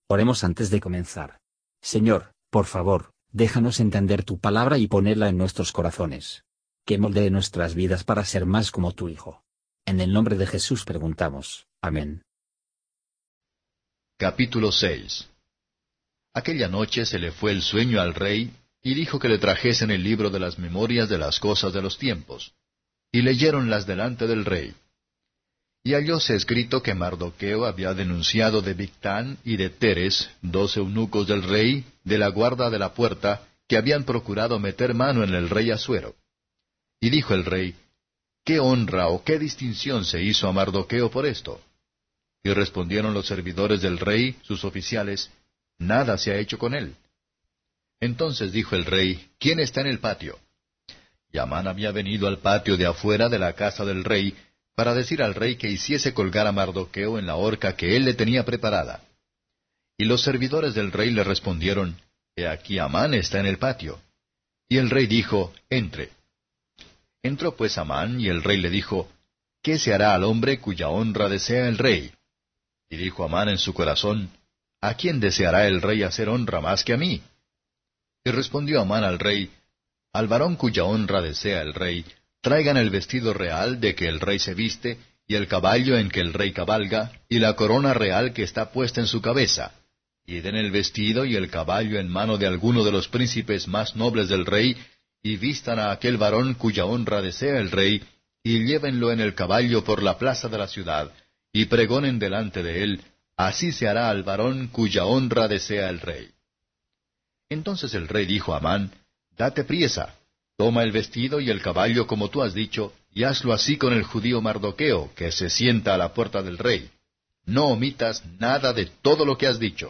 Oremos antes de comenzar. Señor, por favor, déjanos entender tu palabra y ponerla en nuestros corazones. Que moldee nuestras vidas para ser más como tu Hijo. En el nombre de Jesús preguntamos. Amén. Capítulo 6. Aquella noche se le fue el sueño al rey, y dijo que le trajesen el libro de las memorias de las cosas de los tiempos. Y leyéronlas delante del rey. Y hallóse escrito que Mardoqueo había denunciado de Bigtán y de Teres, 2 eunucos del rey, de la guarda de la puerta, que habían procurado meter mano en el rey Asuero. Y dijo el rey, ¿qué honra o qué distinción se hizo a Mardoqueo por esto? Y respondieron los servidores del rey, sus oficiales, nada se ha hecho con él. Entonces dijo el rey, ¿quién está en el patio? Y Amán había venido al patio de afuera de la casa del rey, para decir al rey que hiciese colgar a Mardoqueo en la horca que él le tenía preparada. Y los servidores del rey le respondieron, He aquí Amán está en el patio. Y el rey dijo, Entre. Entró pues Amán, y el rey le dijo, ¿qué se hará al hombre cuya honra desea el rey? Y dijo Amán en su corazón, ¿a quién deseará el rey hacer honra más que a mí? Y respondió Amán al rey, Al varón cuya honra desea el rey, traigan el vestido real de que el rey se viste, y el caballo en que el rey cabalga, y la corona real que está puesta en su cabeza. Y den el vestido y el caballo en mano de alguno de los príncipes más nobles del rey, y vistan a aquel varón cuya honra desea el rey, y llévenlo en el caballo por la plaza de la ciudad, y pregonen delante de él, así se hará al varón cuya honra desea el rey. Entonces el rey dijo a Amán, Date priesa, toma el vestido y el caballo como tú has dicho, y hazlo así con el judío Mardoqueo, que se sienta a la puerta del rey. No omitas nada de todo lo que has dicho.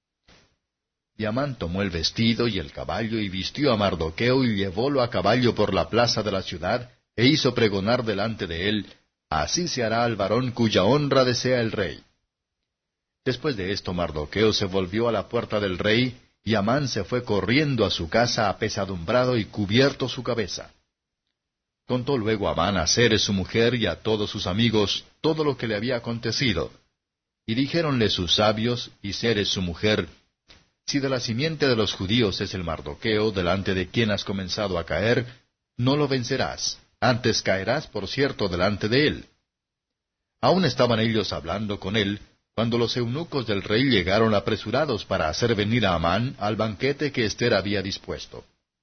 Y Amán tomó el vestido y el caballo y vistió a Mardoqueo y llevólo a caballo por la plaza de la ciudad, e hizo pregonar delante de él, así se hará al varón cuya honra desea el rey. Después de esto Mardoqueo se volvió a la puerta del rey, y Amán se fue corriendo a su casa apesadumbrado y cubierto su cabeza. Contó luego Amán a Zeres su mujer y a todos sus amigos todo lo que le había acontecido. Y dijéronle sus sabios y Zeres su mujer, Si de la simiente de los judíos es el Mardoqueo, delante de quien has comenzado a caer, no lo vencerás, antes caerás por cierto delante de él. Aún estaban ellos hablando con él, cuando los eunucos del rey llegaron apresurados para hacer venir a Amán al banquete que Ester había dispuesto.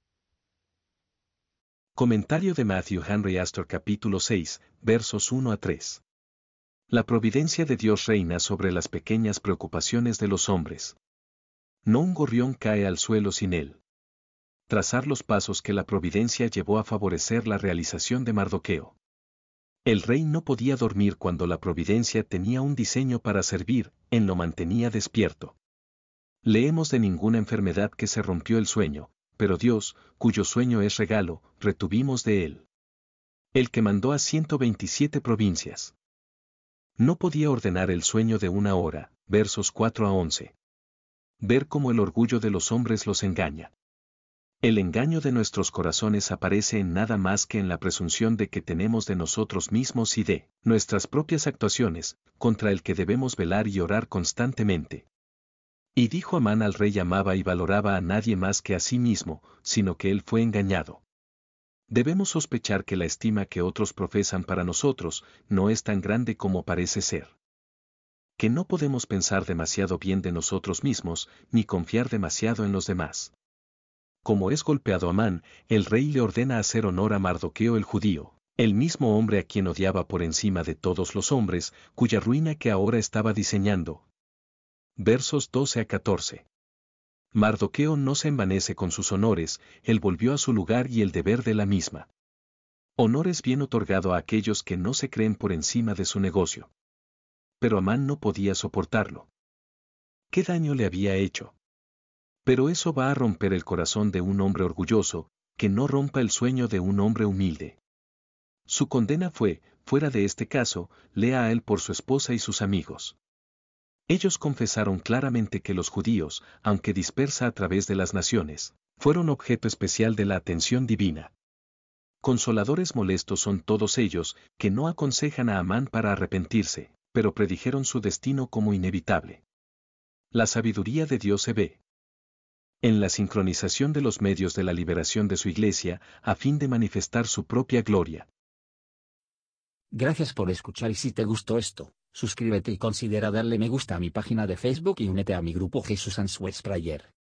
Comentario de Matthew Henry Astor capítulo 6, versos 1 a 3. La providencia de Dios reina sobre las pequeñas preocupaciones de los hombres. No un gorrión cae al suelo sin él. Trazar los pasos que la providencia llevó a favorecer la realización de Mardoqueo. El rey no podía dormir cuando la providencia tenía un diseño para servir, él lo mantenía despierto. Leemos de ninguna enfermedad que se rompió el sueño, pero Dios, cuyo sueño es regalo, retuvimos de él. El que mandó a 127 provincias. No podía ordenar el sueño de una hora, versos 4 a 11. Ver cómo el orgullo de los hombres los engaña. El engaño de nuestros corazones aparece en nada más que en la presunción de que tenemos de nosotros mismos y de nuestras propias actuaciones, contra el que debemos velar y orar constantemente. Y dijo Amán al rey amaba y valoraba a nadie más que a sí mismo, sino que él fue engañado. Debemos sospechar que la estima que otros profesan para nosotros no es tan grande como parece ser. Que no podemos pensar demasiado bien de nosotros mismos, ni confiar demasiado en los demás. Como es golpeado Amán, el rey le ordena hacer honor a Mardoqueo el judío, el mismo hombre a quien odiaba por encima de todos los hombres, cuya ruina que ahora estaba diseñando. Versos 12 a 14. Mardoqueo no se envanece con sus honores, él volvió a su lugar y el deber de la misma. Honor es bien otorgado a aquellos que no se creen por encima de su negocio. Pero Amán no podía soportarlo. ¿Qué daño le había hecho? Pero eso va a romper el corazón de un hombre orgulloso, que no rompa el sueño de un hombre humilde. Su condena fue, fuera de este caso, lea a él por su esposa y sus amigos. Ellos confesaron claramente que los judíos, aunque dispersa a través de las naciones, fueron objeto especial de la atención divina. Consoladores molestos son todos ellos, que no aconsejan a Amán para arrepentirse, pero predijeron su destino como inevitable. La sabiduría de Dios se ve en la sincronización de los medios de la liberación de su iglesia, a fin de manifestar su propia gloria. Gracias por escuchar y si te gustó esto, suscríbete y considera darle me gusta a mi página de Facebook y únete a mi grupo Jesús Answers Prayer.